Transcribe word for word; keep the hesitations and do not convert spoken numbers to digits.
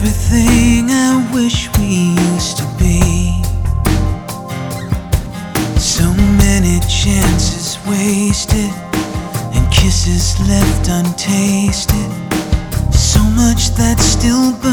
everything I wish we used to be. So many chances wasted and kisses left untasted. So much that still burns.